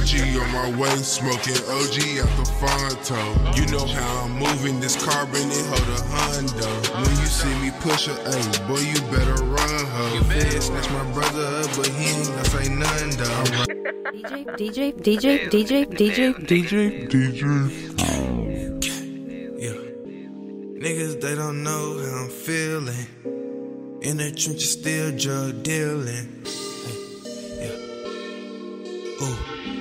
Gucci on my way, smoking OG out the Fonto. You know how I'm moving, this carbon, it hold a hundo. When you see me push a A, boy, you better run, ho. Fed snatch my brother up, but he ain't gonna say none, though. Yeah. Niggas, they don't know how I'm feeling. In the trenches, still drug dealing. Yeah. Ooh.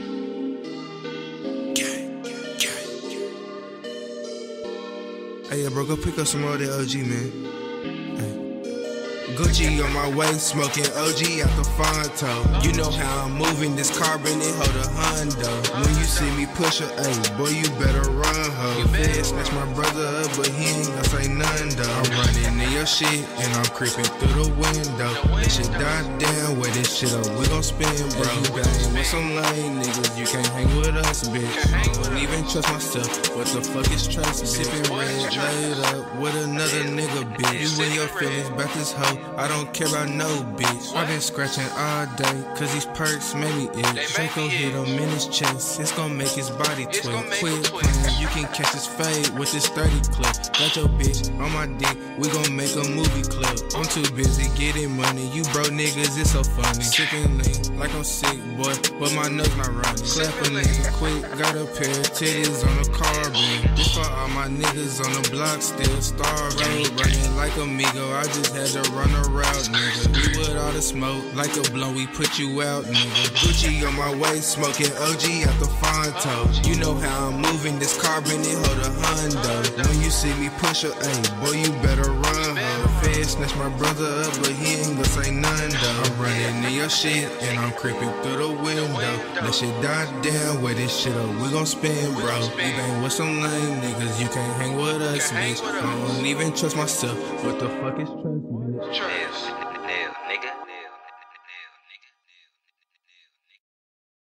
Hey, yeah, bro, go pick up some more of that OG, man. Gucci on my way, smoking OG out the Fonto. You know how I'm moving, this carbon, it hold a hundo. When you see me push a A, boy, you better run, ho. Fed snatch my brother up, but he ain't gonna say none, though. I'm running in your shit, and I'm creeping through the window. That shit die down, where this shit up, we gon' spin, bro. You bang with some lame niggas, you can't hang with us, bitch. I don't even trust myself, what the fuck is trust? Sipping red, laid up with another nigga, bitch. You in your feelings about this hoe, I don't care about no bitch. I've been scratching all day, cause these perks made me itch. Draco hit him in his chest, it's gon' make his body twist. Quit playing, you can catch his fade with this 30 clip. Got your bitch on my dick, we gon' make a movie clip. I'm too busy getting money, you broke niggas, it's so funny. Sipping lean, like I'm sick, boy, but my nose not running. Clapping nigga quick, got a pair of titties on the carbon. This for all my niggas on the block, still starving. Running like Amigo, I just had to run a route, nigga. We with all the smoke, like a blunt, we put you out, nigga. Gucci on my way, smoking OG out the Fonto. You know how I'm moving, this carbon, it hold a hundo. When you see me push a A, boy, you better run, ho. Fed snatch my brother up, but he ain't gonna say none, though. I'm running in your shit, and I'm creeping through the window. That shit die down, where this shit up, we gon' spin, bro. You bang with some lame niggas, you can't hang with us, bitch. I don't even trust myself, what the fuck is trust, bitch?